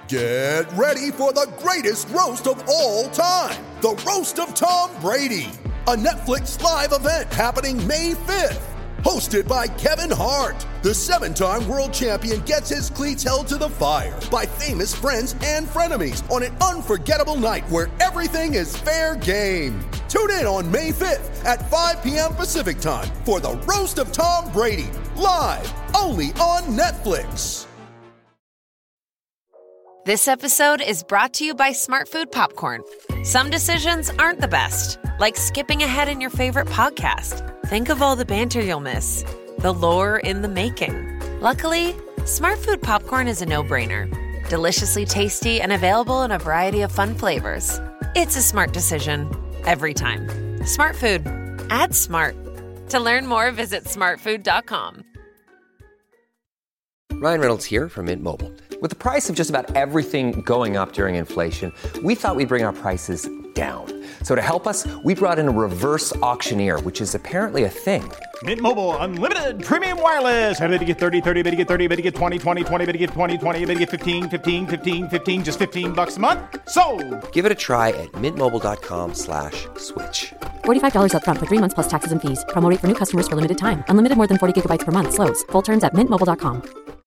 Get ready for the greatest roast of all time, the Roast of Tom Brady, a Netflix live event happening May 5th. Hosted by Kevin Hart, the 7-time world champion gets his cleats held to the fire by famous friends and frenemies on an unforgettable night where everything is fair game. Tune in on May 5th at 5 p.m. Pacific time for the Roast of Tom Brady, live only on Netflix. This episode is brought to you by Smartfood Popcorn. Some decisions aren't the best, like skipping ahead in your favorite podcast. Think of all the banter you'll miss, the lore in the making. Luckily, Smartfood Popcorn is a no-brainer. Deliciously tasty and available in a variety of fun flavors. It's a smart decision every time. Smartfood. Add smart. To learn more, visit smartfood.com. Ryan Reynolds here from Mint Mobile. With the price of just about everything going up during inflation, we thought we'd bring our prices down. So to help us, we brought in a reverse auctioneer, which is apparently a thing. Mint Mobile Unlimited Premium Wireless. How to get 30, 30, bit to get 30, bit to get 20, 20, 20, bit to get 20, 20, bit to get 15, 15, 15, 15, just $15 a month? Sold! Give it a try at mintmobile.com/switch. $45 up front for 3 months plus taxes and fees. Promo rate for new customers for limited time. Unlimited more than 40 gigabytes per month. Slows full terms at mintmobile.com.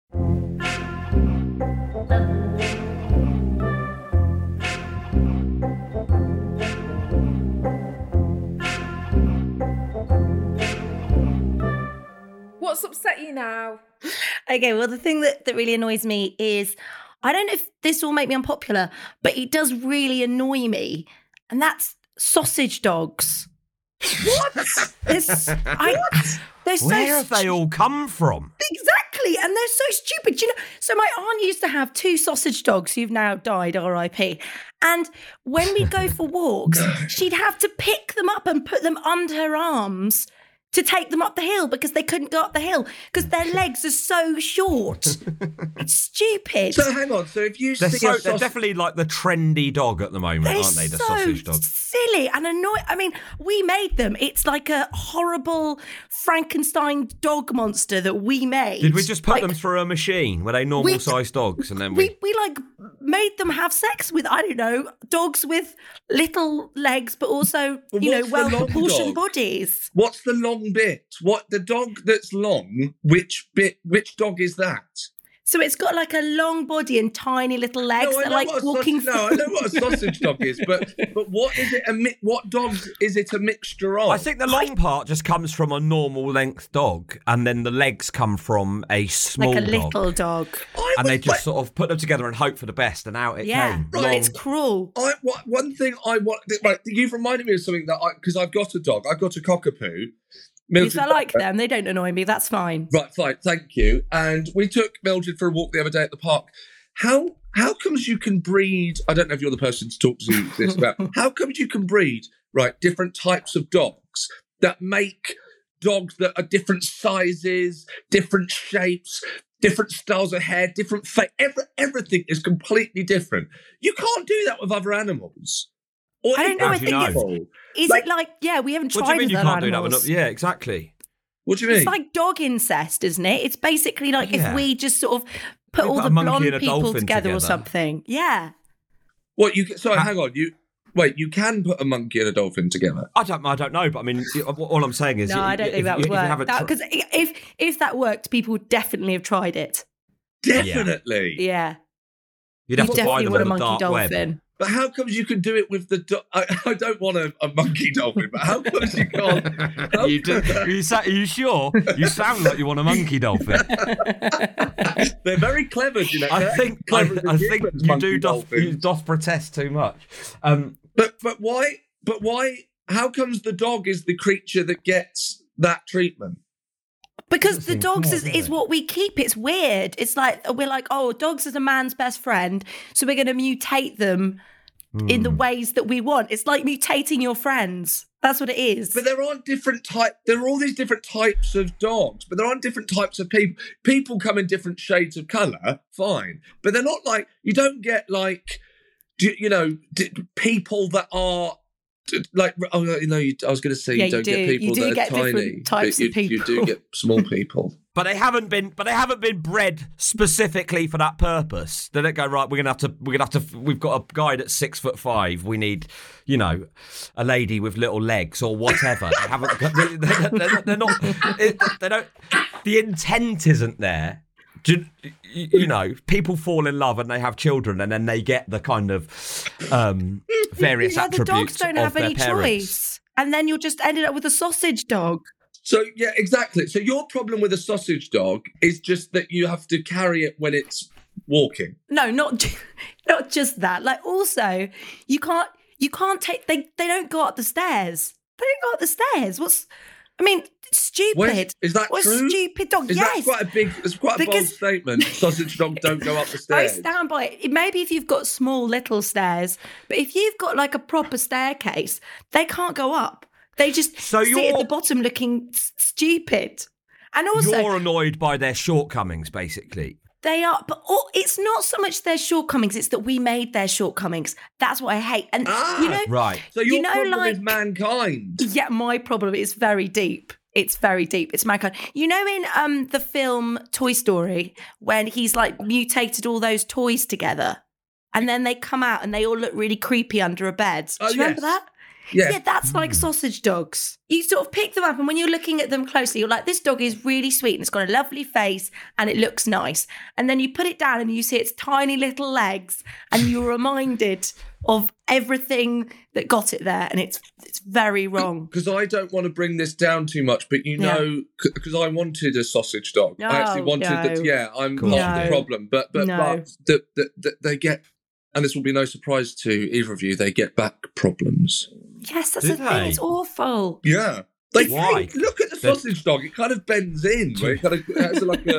What's upset you now? Okay, well, the thing that really annoys me is, I don't know if this will make me unpopular, but it does really annoy me, and that's sausage dogs. What? Where have they all come from? Exactly, and they're so stupid. You know, so my aunt used to have 2 sausage dogs who've now died, R.I.P. And when we'd go for walks, she'd have to pick them up and put them under her arms to take them up the hill because they couldn't go up the hill because their legs are so short. It's stupid. So hang on. So if you they're definitely like the trendy dog at the moment, aren't they? The sausage dog. Silly and annoying. I mean, we made them. It's like a horrible Frankenstein dog monster that we made. Did we just put them through a machine? Were they normal sized dogs? And then we like made them have sex with, I don't know, dogs with little legs, but also, well proportioned bodies. What's the long bit? What the dog that's long? Which dog is that? So it's got like a long body and tiny little legs that like walking. I know what a sausage dog is, but what is it? What dog is it a mixture of? I think the long part just comes from a normal length dog, and then the legs come from a small like a little dog. And they just sort of put them together and hope for the best, and out it came. Right, it's cruel. One thing I want. Right, you've reminded me of something because I've got a dog. I've got a cockapoo. Because I like them. They don't annoy me. That's fine. Right, fine. Thank you. And we took Mildred for a walk the other day at the park. How comes you can breed? I don't know if you're the person to talk to this about. How comes you can breed different types of dogs that make dogs that are different sizes, different shapes, different styles of hair, different face. Everything is completely different. You can't do that with other animals. I don't know. I think it's we haven't tried. What do you mean you can't animals. do that? Yeah, exactly. What do you mean? It's like dog incest, isn't it? It's basically like if we just sort of put all the blonde people together or something. Yeah. What hang on. You can put a monkey and a dolphin together. I don't know, but I mean, all I'm saying is, no, I don't think that would work. Because if that worked, people would definitely have tried it. Definitely. Yeah. You'd have to buy them on the dark web. But how comes you can do it with the... I don't want a monkey dolphin, but how comes you can't... Are you sure? You sound like you want a monkey dolphin. They're very clever, you know. I think you doth protest too much. But why... How comes the dog is the creature that gets that treatment? Because the dogs is what we keep. It's weird. It's like, we're like, oh, dogs is a man's best friend, so we're going to mutate them in the ways that we want. It's like mutating your friends. That's what it is. But there aren't different types. There are all these different types of dogs, but there aren't different types of people. People come in different shades of colour, fine. But they're not like, you don't get like, people that are... I was going to say you don't get people that are tiny. Types of people. You do get small people. But they haven't been bred specifically for that purpose. They don't go, right, we've got a guy that's 6'5". We need, a lady with little legs or whatever. They haven't. They're not. They don't. The intent isn't there. People fall in love and they have children, and then they get the kind of various attributes. The dogs don't have any choice, and then you'll just end up with a sausage dog. So, yeah, exactly. So your problem with a sausage dog is just that you have to carry it when it's walking. No, not just that. Like, also, you can't take, they don't go up the stairs. They don't go up the stairs. Stupid. Is that true? Stupid dog? Yes. It's quite a bold statement. Sausage dogs don't go up the stairs. I stand by it. Maybe if you've got small little stairs, but if you've got like a proper staircase, they can't go up. They just sit at the bottom looking stupid. And also, you're annoyed by their shortcomings, basically. They are, but it's not so much their shortcomings, it's that we made their shortcomings. That's what I hate. And right. So your problem is mankind. Yeah, my problem is very deep. It's very deep. It's mankind. In the film Toy Story, when he's like mutated all those toys together, and then they come out and they all look really creepy under a bed. Do you remember that? Yeah, that's like sausage dogs. You sort of pick them up, and when you're looking at them closely, you're like, this dog is really sweet and it's got a lovely face and it looks nice. And then you put it down and you see its tiny little legs and you're reminded of everything that got it there, and it's very wrong. Because I don't want to bring this down too much, but because I wanted a sausage dog. I actually wanted that. Yeah, I'm not the problem, but they get, and this will be no surprise to either of you, they get back problems. Yes, that's the thing. It's awful. Yeah. Why? Look at the sausage dog. It kind of bends in. Where it kind of has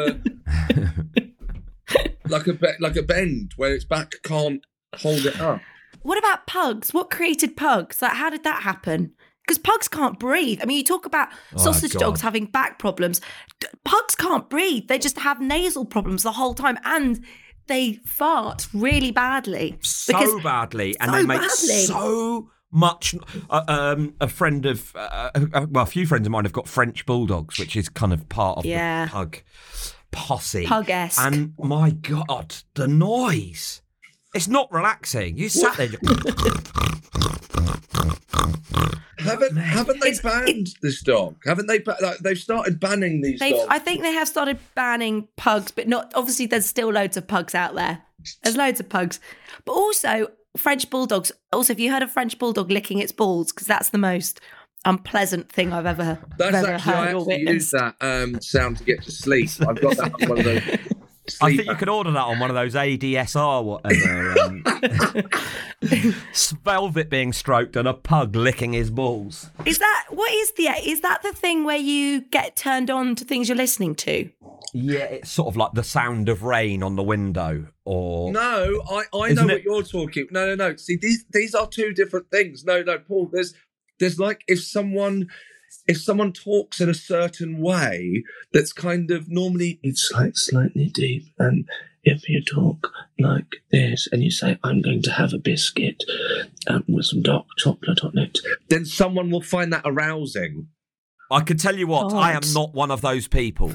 like a bend where its back can't hold it up. What about pugs? What created pugs? Like, how did that happen? Because pugs can't breathe. I mean, you talk about sausage dogs having back problems. Pugs can't breathe. They just have nasal problems the whole time, and they fart really badly. So badly. And they make so much. A friend of, a few friends of mine have got French bulldogs, which is kind of part of the pug posse. Pug-esque. And my God, the noise. It's not relaxing. You sat there. Haven't they banned this dog? Haven't they? They've started banning these dogs. I think they have started banning pugs, but not. Obviously, there's still loads of pugs out there. There's loads of pugs, but also French bulldogs. Also, have you heard of French bulldog licking its balls? Because that's the most unpleasant thing I've ever heard or witnessed. I actually use that sound to get to sleep. I've got that on one of those. I think you could order that on one of those ADSR whatever. Velvet being stroked and a pug licking his balls. Is that the thing where you get turned on to things you're listening to? Yeah, it's sort of like the sound of rain on the window, or no, I know what you're talking. No. See, these are two different things. No, Paul. There's like if someone talks in a certain way that's kind of normally it's like slightly deep, and if you talk like this and you say, I'm going to have a biscuit with some dark chocolate on it, then someone will find that arousing. I can tell you what, I am not one of those people.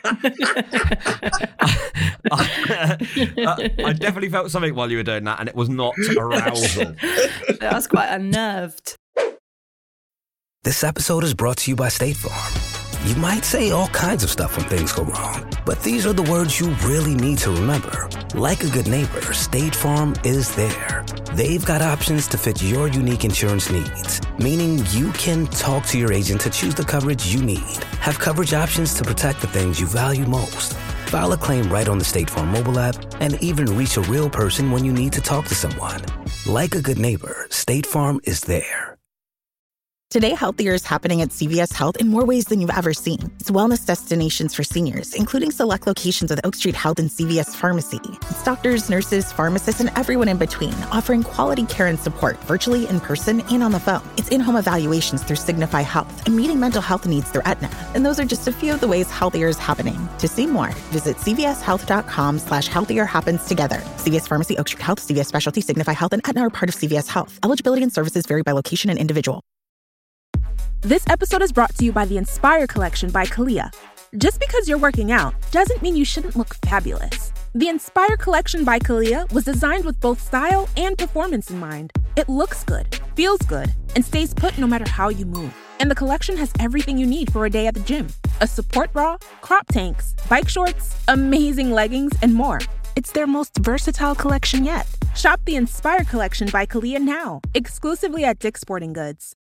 I definitely felt something while you were doing that, and it was not arousal. I was quite unnerved. This episode is brought to you by State Farm. You might say all kinds of stuff when things go wrong, but these are the words you really need to remember. Like a good neighbor, State Farm is there. They've got options to fit your unique insurance needs, meaning you can talk to your agent to choose the coverage you need, have coverage options to protect the things you value most, file a claim right on the State Farm mobile app, and even reach a real person when you need to talk to someone. Like a good neighbor, State Farm is there. Today, Healthier is happening at CVS Health in more ways than you've ever seen. It's wellness destinations for seniors, including select locations with Oak Street Health and CVS Pharmacy. It's doctors, nurses, pharmacists, and everyone in between, offering quality care and support virtually, in person, and on the phone. It's in-home evaluations through Signify Health and meeting mental health needs through Aetna. And those are just a few of the ways Healthier is happening. To see more, visit cvshealth.com/healthier happens together. CVS Pharmacy, Oak Street Health, CVS Specialty, Signify Health, and Aetna are part of CVS Health. Eligibility and services vary by location and individual. This episode is brought to you by the Inspire Collection by Kalia. Just because you're working out doesn't mean you shouldn't look fabulous. The Inspire Collection by Kalia was designed with both style and performance in mind. It looks good, feels good, and stays put no matter how you move. And the collection has everything you need for a day at the gym. A support bra, crop tanks, bike shorts, amazing leggings, and more. It's their most versatile collection yet. Shop the Inspire Collection by Kalia now, exclusively at Dick's Sporting Goods.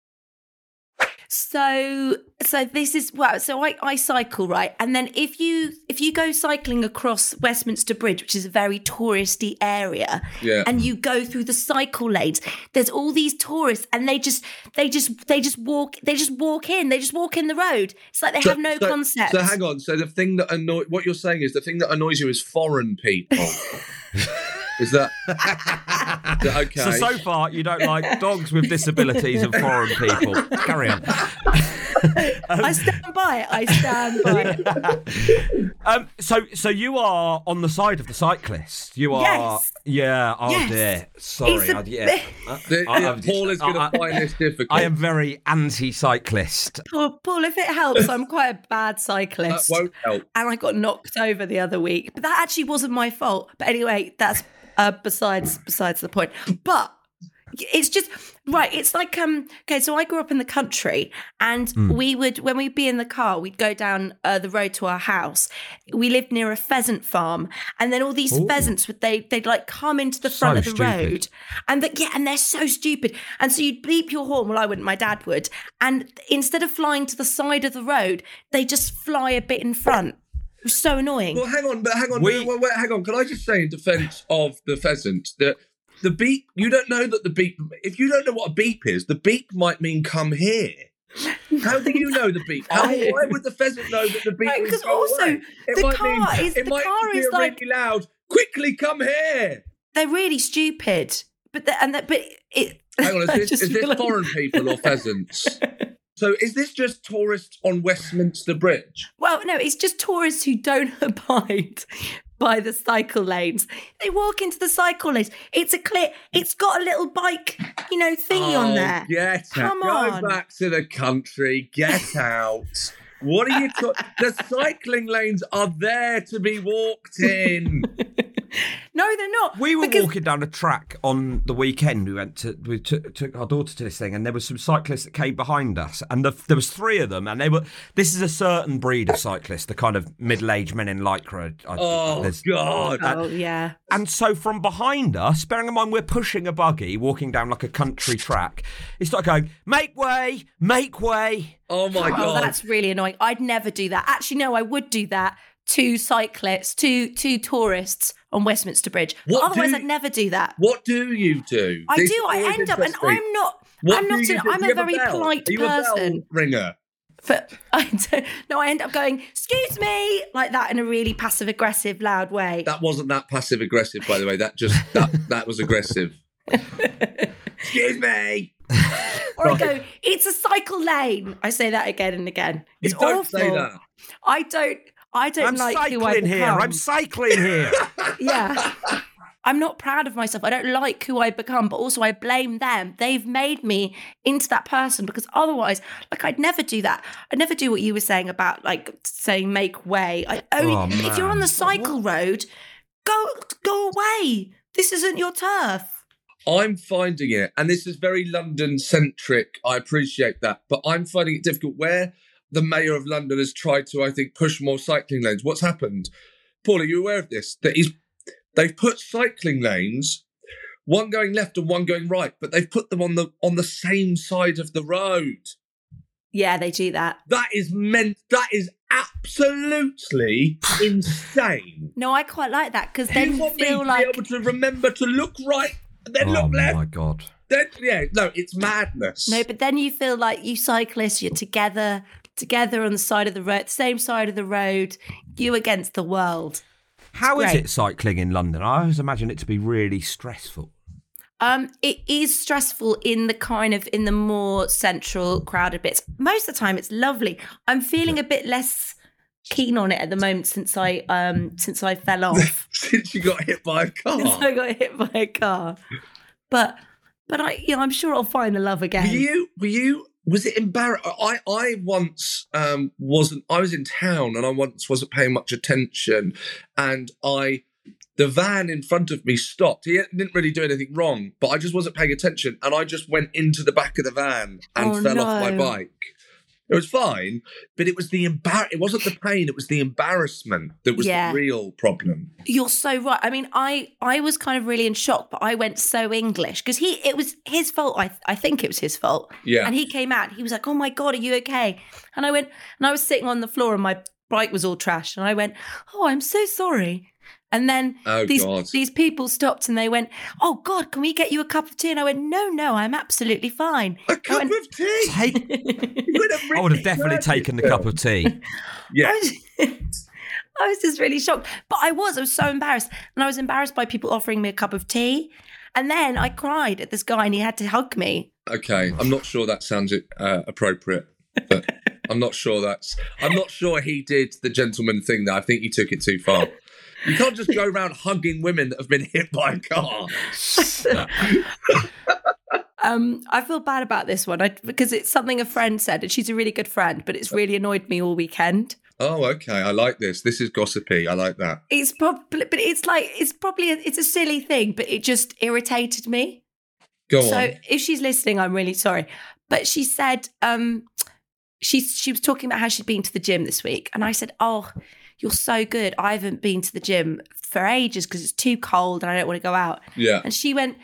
So this is so I cycle, right? And then if you go cycling across Westminster Bridge, which is a very touristy area, and you go through the cycle lanes, there's all these tourists, and they just walk in the road. It's like they have no concept. So hang on. So the thing that what you're saying is the thing that annoys you is foreign people. Is that okay? So far, you don't like dogs with disabilities and foreign people. Carry on. I stand by it. So you are on the side of the cyclist. You are. Yes. Yeah. Oh yes. Dear. Sorry. Paul is going to find this difficult. I am very anti-cyclist. Paul, if it helps, I'm quite a bad cyclist. That won't help. And I got knocked over the other week, but that actually wasn't my fault. But anyway, that's besides the point. But it's just right. It's like okay. So I grew up in the country, and we would, when we'd be in the car, we'd go down the road to our house. We lived near a pheasant farm, and then all these pheasants they'd like come into the front of the road, and they're so stupid. And so you'd beep your horn. Well, I wouldn't. My dad would. And instead of flying to the side of the road, they just fly a bit in front. It was so annoying. Well, hang on. Wait, hang on. Can I just say in defence of the pheasant that the beep, you don't know that the beep, if you don't know what a beep is, the beep might mean come here. How do you know the beep? Why would the pheasant know that the beep is because also away? the car is like really loud. Quickly come here. They're really stupid. But hang on, is this foreign people or pheasants? So is this just tourists on Westminster Bridge? Well, no, it's just tourists who don't abide by the cycle lanes. They walk into the cycle lanes. It's got a little bike, thingy on there. Come on. Go back to the country. Get out. What are you talking? The cycling lanes are there to be walked in. No, they're not. We were walking down a track on the weekend. We took our daughter to this thing, and there were some cyclists that came behind us, and there was three of them, and this is a certain breed of cyclists, the kind of middle-aged men in lycra. God. Oh, yeah. And so from behind us, bearing in mind we're pushing a buggy, walking down like a country track, it started going, make way, make way. Oh, my God. Oh, that's really annoying. I'd never do that. Actually, no, I would do that to cyclists, to tourists on Westminster Bridge. Otherwise, I'd never do that. What do you do? I end up, and I'm a very polite person. Are you a bell ringer? I end up going, excuse me, like that in a really passive-aggressive, loud way. That wasn't that passive-aggressive, by the way. That was aggressive. Excuse me. Or I go, it's a cycle lane. I say that again and again. It's don't awful. say that. I don't I'm like who I become. I'm cycling here. Yeah. I'm not proud of myself. I don't like who I become, but also I blame them. They've made me into that person, because otherwise, I'd never do that. I'd never do what you were saying about saying make way. If you're on the cycle road, go away. This isn't your turf. I'm finding it, and this is very London-centric, I appreciate that, but I'm finding it difficult where the mayor of London has tried to, I think, push more cycling lanes. What's happened? Paul, are you aware of this? That they've put cycling lanes, one going left and one going right, but they've put them on the same side of the road. Yeah, they do that. That is absolutely insane. No, I quite like that, because then you feel be able to remember to look right and then look left. Oh my God. It's madness. No, but then you feel like you cyclists, you're together on the side of the road, same side of the road, you against the world. How is it cycling in London? I always imagine it to be really stressful. It is stressful in the more central, crowded bits. Most of the time, it's lovely. I'm feeling a bit less keen on it at the moment since I fell off. Since you got hit by a car. Since I got hit by a car. But I'm sure I'll find the love again. was it embarrassing? I once I was in town and I once wasn't paying much attention, and the van in front of me stopped. He didn't really do anything wrong, but I just wasn't paying attention, and I just went into the back of the van and fell off my bike. It was fine, but it was it wasn't the pain, it was the embarrassment that was the real problem. You're so right. I mean, I was kind of really in shock, but I went so English because it was his fault. I think it was his fault. Yeah. And he came out, he was like, "Oh my God, are you okay?" And I went, and I was sitting on the floor and my bike was all trashed. And I went, "Oh, I'm so sorry." And then these people stopped and they went, "Oh God, can we get you a cup of tea?" And I went, No, I'm absolutely fine. A cup of tea? I would have definitely taken the cup of tea. Yeah. I was just really shocked. But I was so embarrassed. And I was embarrassed by people offering me a cup of tea. And then I cried at this guy and he had to hug me. Okay, I'm not sure that sounds appropriate. But I'm not sure he did the gentleman thing there. I think he took it too far. You can't just go around hugging women that have been hit by a car. I feel bad about this one because it's something a friend said, and she's a really good friend, but it's really annoyed me all weekend. Oh, okay. I like this. This is gossipy. I like that. It's a silly thing, but it just irritated me. Go on. So if she's listening, I'm really sorry. But she said she was talking about how she'd been to the gym this week, and I said, "Oh, you're so good. I haven't been to the gym for ages because it's too cold and I don't want to go out." Yeah. And she went,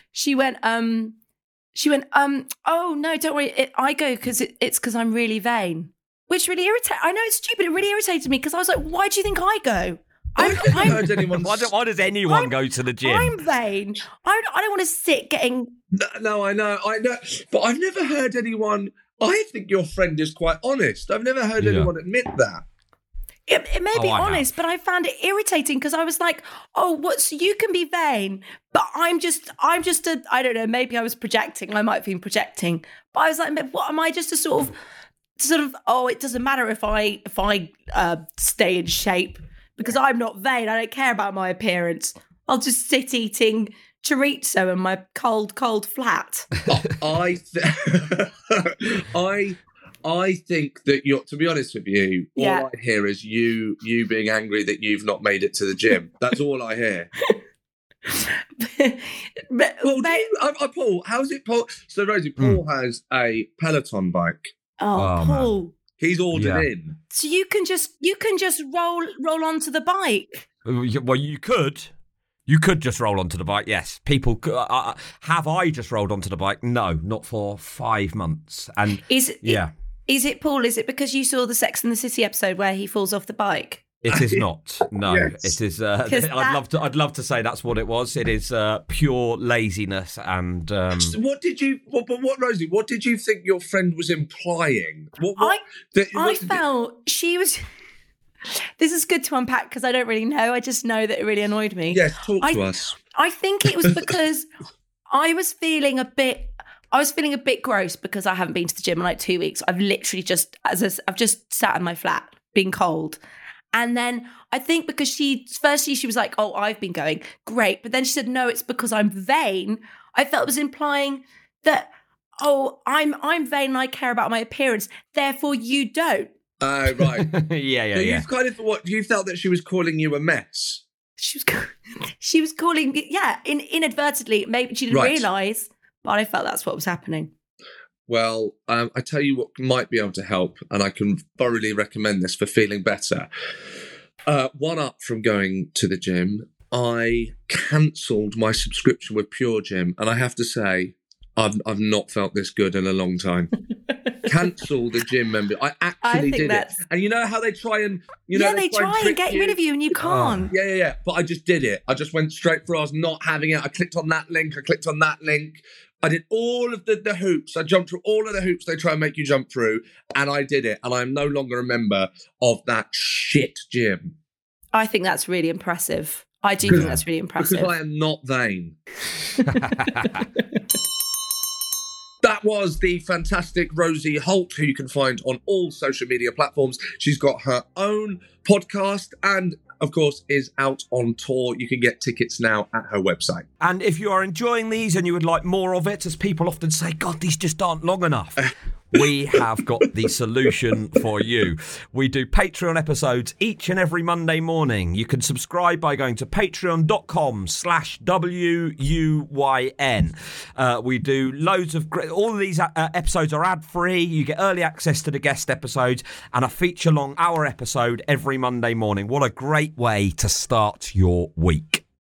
"Oh no, don't worry. I go because it's because I'm really vain," which really irritated. I know it's stupid. It really irritated me because I was like, "Why do you think I go?" Why does anyone go to the gym? I'm vain. I don't want to sit getting. No, I know, but I've never heard anyone. I think your friend is quite honest. I've never heard anyone admit that. It may be honest, but I found it irritating because I was like, "Oh, so you can be vain, but I'm just I don't know, maybe I was projecting. I might have been projecting. But I was like, what am I just a sort of, oh, it doesn't matter if I stay in shape because I'm not vain. I don't care about my appearance. I'll just sit eating chorizo in my cold flat." I think that to be honest with you, all I hear is you being angry that you've not made it to the gym. That's all I hear. Paul, how's it, Paul? So Rosie, Paul has a Peloton bike. Oh, Paul. Man. He's ordered in. So you can just roll onto the bike. Well, you could. You could just roll onto the bike, yes. People, have I just rolled onto the bike? No, not for 5 months. And Is it, Paul, is it because you saw the Sex and the City episode where he falls off the bike? It is not. No, yes. It is. I'd love to say that's what it was. It is pure laziness and. So what Rosie? What did you think your friend was implying? I felt she was. This is good to unpack because I don't really know. I just know that it really annoyed me. Yes, talk to us. I think it was because I was feeling a bit gross because I haven't been to the gym in like 2 weeks. I've literally I've just sat in my flat being cold. And then I think because she was like, "Oh, I've been going, great." But then she said, "No, it's because I'm vain." I felt it was implying that, "Oh, I'm vain and I care about my appearance. Therefore you don't." Right. yeah. So you've kind of you felt that she was calling you a mess. She was calling me, inadvertently. Maybe she didn't realise, but I felt that's what was happening. Well, I tell you what might be able to help, and I can thoroughly recommend this for feeling better. One up from going to the gym, I cancelled my subscription with Pure Gym, and I have to say, I've not felt this good in a long time. Cancel the gym member. I actually did it. And you know how they try and they try and get rid of you and you can't. Yeah. But I just did it. I just went straight through. I was not having it. I clicked on that link. I did all of the hoops. I jumped through all of the hoops they try and make you jump through, and I did it. And I am no longer a member of that shit gym. I think that's really impressive. I do think that's really impressive. Because I am not vain. That was the fantastic Rosie Holt, who you can find on all social media platforms. She's got her own podcast and, of course, is out on tour. You can get tickets now at her website. And if you are enjoying these and you would like more of it, as people often say, God, these just aren't long enough. we have got the solution for you. We do Patreon episodes each and every Monday morning. You can subscribe by going to patreon.com/WUYN. We do loads of all of these episodes are ad-free. You get early access to the guest episodes and a feature-long hour episode every Monday morning. What a great way to start your week.